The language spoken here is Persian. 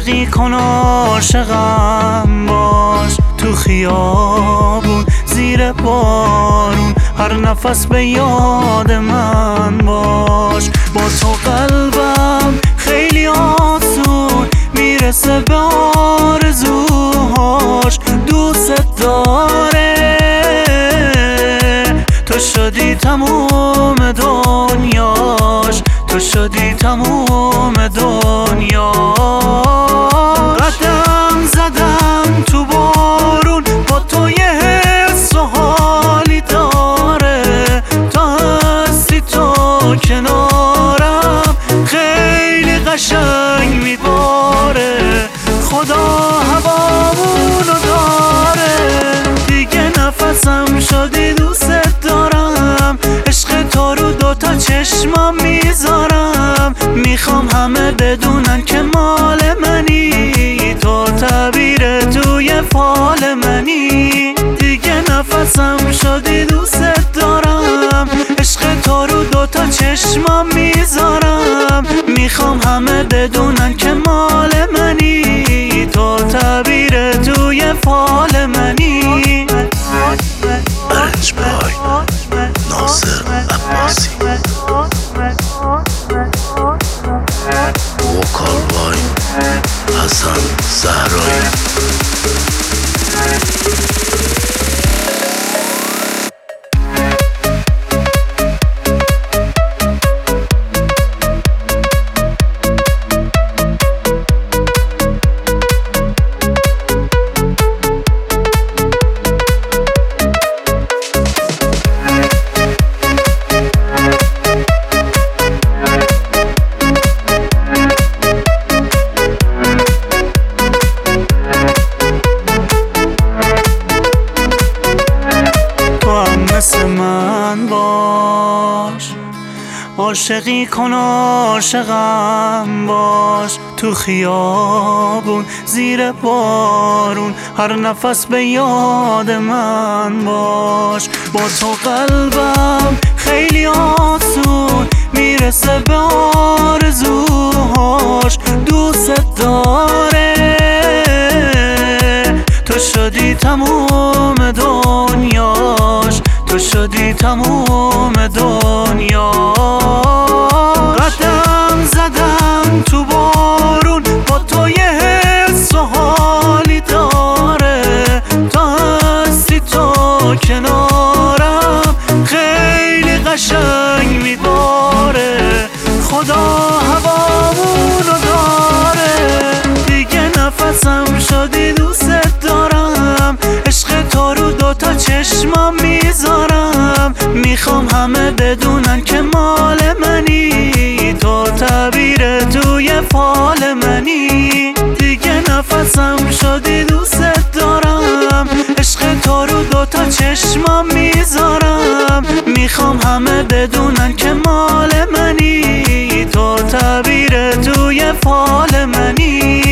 عاشقی کن عاشقم باش، تو خیابون زیر بارون هر نفس به یاد من باش. با تو قلبم خیلی آسون میرسه به آرزوهاش، دوست داره تو شدی تموم دنیاش، تو شدی تموم دنیا. قدم زدم تو بارون با تو یه حس و حالی داره، تا هستی تو کنارم خیلی قشنگ میباره. خدا هوامونو داره، دیگه نفسم شدی دوست دارم، عشق تو رو دوتا چشمام میذارم، میخوام همه بدونن که مال منی، تو تعبیر توی فال منی. دیگه نفسم شدی دوست دارم، عشق تو رو دوتا چشمام میذارم، میخوام همه بدونن که مال منی، تو تعبیر توی فال منی. برنجبای ناصر عباسی، وکال وای حسن زهرایی. مثل من باش، عاشقی کن عاشقم باش، تو خیابون زیر بارون هر نفس به یاد من باش. با تو قلبم خیلی آسون میرسه به آرزوهاش، دوست داره تو شدی تموم دنیاش، تو شدی تموم دنیا. قدم زدم تو بارون با تو یه حس و حالی داره، تا هستی تو کنارم خیلی قشنگ میباره. خدا هوامونو داره، دیگه نفسم شدی دوست دارم، عشق تو رو دوتا چشمام میذارم، میخوام همه بدونن که مال منی، تو تعبیر توی فال منی. دیگه نفسم شدی دوست دارم، عشق تو رو دوتا چشمام میذارم، میخوام همه بدونن که مال منی، تو تعبیر توی فال منی.